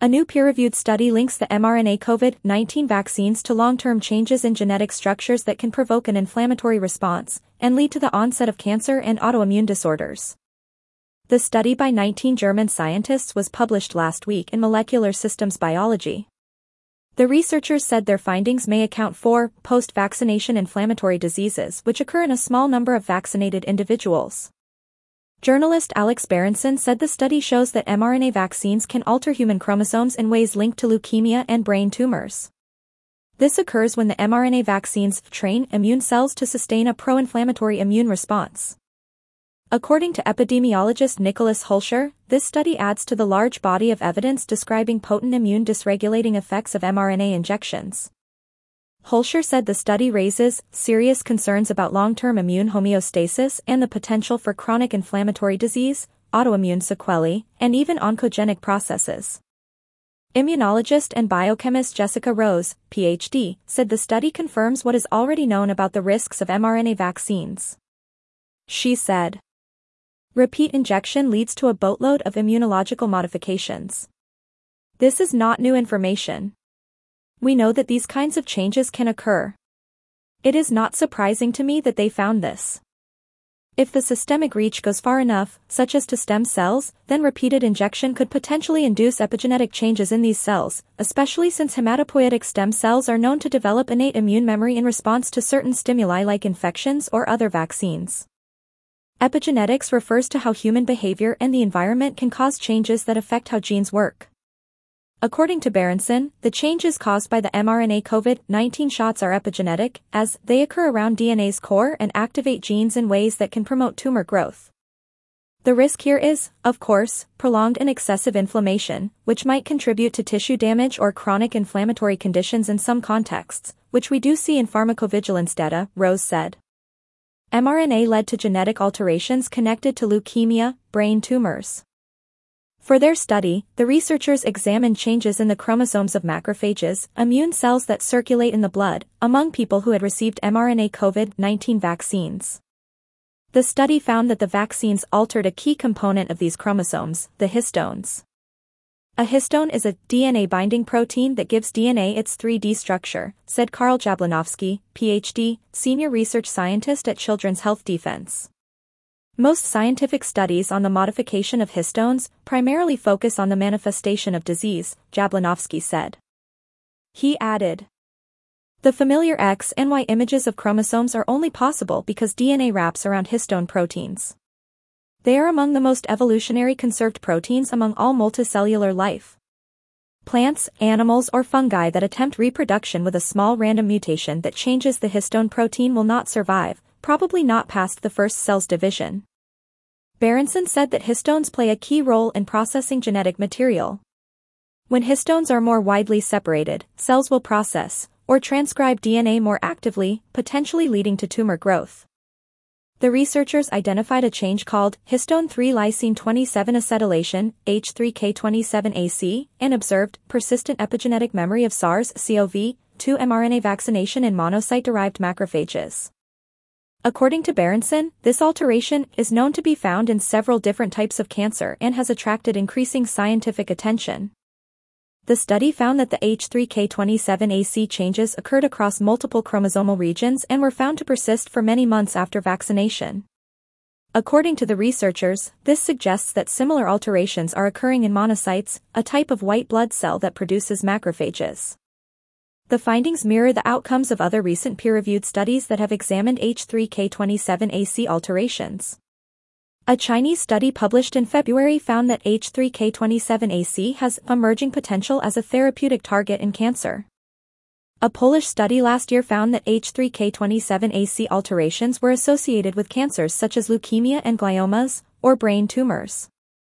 A new peer-reviewed study links the mRNA COVID-19 vaccines to long-term changes in genetic structures that can provoke an inflammatory response and lead to the onset of cancer and autoimmune disorders. The study by 19 German scientists was published last week in Molecular Systems Biology. The researchers said their findings may account for post-vaccination inflammatory diseases which occur in a small number of vaccinated individuals. Journalist Alex Berenson said the study shows that mRNA vaccines can alter human chromosomes in ways linked to leukemia and brain tumors. This occurs when the mRNA vaccines train immune cells to sustain a pro-inflammatory immune response. According to epidemiologist Nicholas Hulscher, this study adds to the large body of evidence describing potent immune dysregulating effects of mRNA injections. Hulscher said the study raises serious concerns about long-term immune homeostasis and the potential for chronic inflammatory disease, autoimmune sequelae, and even oncogenic processes. Immunologist and biochemist Jessica Rose, Ph.D., said the study confirms what is already known about the risks of mRNA vaccines. She said, "Repeat injection leads to a boatload of immunological modifications. This is not new information. We know that these kinds of changes can occur. It is not surprising to me that they found this. If the systemic reach goes far enough, such as to stem cells, then repeated injection could potentially induce epigenetic changes in these cells, especially since hematopoietic stem cells are known to develop innate immune memory in response to certain stimuli like infections or other vaccines. Epigenetics refers to how human behavior and the environment can cause changes that affect how genes work. According to Berenson, the changes caused by the mRNA COVID-19 shots are epigenetic, as they occur around DNA's core and activate genes in ways that can promote tumor growth. The risk here is, of course, prolonged and excessive inflammation, which might contribute to tissue damage or chronic inflammatory conditions in some contexts, which we do see in pharmacovigilance data, Rose said. mRNA led to genetic alterations connected to leukemia, brain tumors. For their study, the researchers examined changes in the chromosomes of macrophages, immune cells that circulate in the blood, among people who had received mRNA COVID-19 vaccines. The study found that the vaccines altered a key component of these chromosomes, the histones. A histone is a DNA-binding protein that gives DNA its 3D structure, said Karl Jablanowski, Ph.D., senior research scientist at Children's Health Defense. Most scientific studies on the modification of histones primarily focus on the manifestation of disease, Jablanowski said. He added, "The familiar X and Y images of chromosomes are only possible because DNA wraps around histone proteins. They are among the most evolutionary conserved proteins among all multicellular life. Plants, animals or fungi that attempt reproduction with a small random mutation that changes the histone protein will not survive, probably not past the first cell's division." Berenson said that histones play a key role in processing genetic material. When histones are more widely separated, cells will process or transcribe DNA more actively, potentially leading to tumor growth. The researchers identified a change called histone 3-lysine 27 acetylation, H3K27AC, and observed persistent epigenetic memory of SARS-CoV-2 mRNA vaccination in monocyte-derived macrophages. According to Berenson, this alteration is known to be found in several different types of cancer and has attracted increasing scientific attention. The study found that the H3K27AC changes occurred across multiple chromosomal regions and were found to persist for many months after vaccination. According to the researchers, this suggests that similar alterations are occurring in monocytes, a type of white blood cell that produces macrophages. The findings mirror the outcomes of other recent peer-reviewed studies that have examined H3K27AC alterations. A Chinese study published in February found that H3K27AC has emerging potential as a therapeutic target in cancer. A Polish study last year found that H3K27AC alterations were associated with cancers such as leukemia and gliomas, or brain tumors.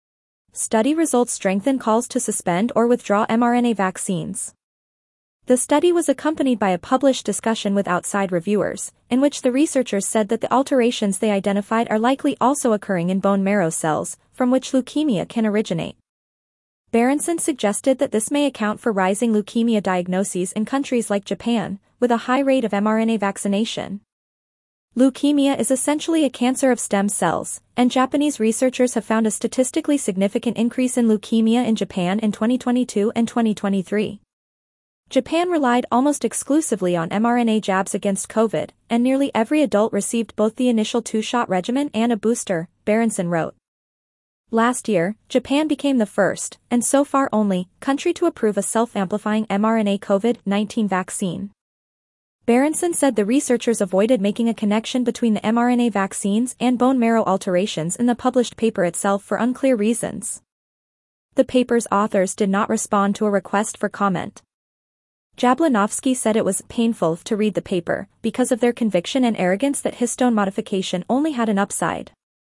Study results strengthen calls to suspend or withdraw mRNA vaccines. The study was accompanied by a published discussion with outside reviewers, in which the researchers said that the alterations they identified are likely also occurring in bone marrow cells, from which leukemia can originate. Berenson suggested that this may account for rising leukemia diagnoses in countries like Japan, with a high rate of mRNA vaccination. Leukemia is essentially a cancer of stem cells, and Japanese researchers have found a statistically significant increase in leukemia in Japan in 2022 and 2023. Japan relied almost exclusively on mRNA jabs against COVID, and nearly every adult received both the initial 2-shot regimen and a booster, Berenson wrote. Last year, Japan became the first, and so far only, country to approve a self-amplifying mRNA COVID-19 vaccine. Berenson said the researchers avoided making a connection between the mRNA vaccines and bone marrow alterations in the published paper itself for unclear reasons. The paper's authors did not respond to a request for comment. Jablanovsky said it was painful to read the paper because of their conviction and arrogance that histone modification only had an upside.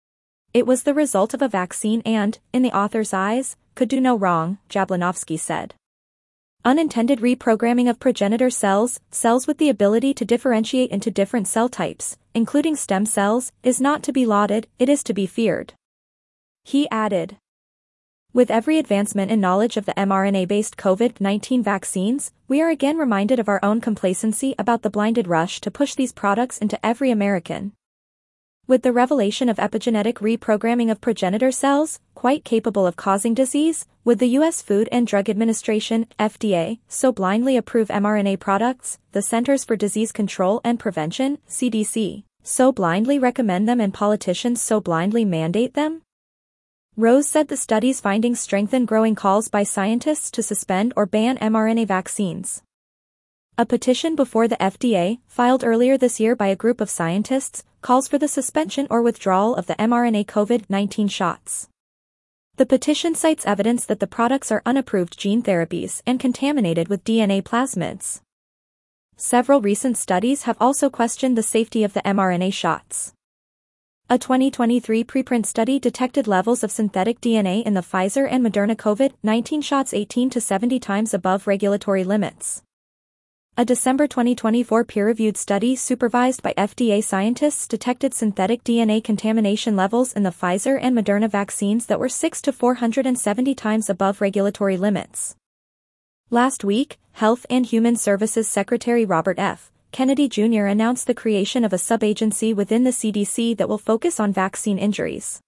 It was the result of a vaccine and, in the author's eyes, could do no wrong, Jablanovsky said. Unintended reprogramming of progenitor cells, cells with the ability to differentiate into different cell types, including stem cells, is not to be lauded, it is to be feared. He added. With every advancement in knowledge of the mRNA-based COVID-19 vaccines, we are again reminded of our own complacency about the blinded rush to push these products into every American. With the revelation of epigenetic reprogramming of progenitor cells, quite capable of causing disease, would the U.S. Food and Drug Administration, FDA, so blindly approve mRNA products, the Centers for Disease Control and Prevention, CDC, so blindly recommend them and politicians so blindly mandate them? Rose said the study's findings strengthen growing calls by scientists to suspend or ban mRNA vaccines. A petition before the FDA, filed earlier this year by a group of scientists, calls for the suspension or withdrawal of the mRNA COVID-19 shots. The petition cites evidence that the products are unapproved gene therapies and contaminated with DNA plasmids. Several recent studies have also questioned the safety of the mRNA shots. A 2023 preprint study detected levels of synthetic DNA in the Pfizer and Moderna COVID-19 shots 18 to 70 times above regulatory limits. A December 2024 peer-reviewed study supervised by FDA scientists detected synthetic DNA contamination levels in the Pfizer and Moderna vaccines that were 6 to 470 times above regulatory limits. Last week, Health and Human Services Secretary Robert F. Kennedy Jr. announced the creation of a sub-agency within the CDC that will focus on vaccine injuries.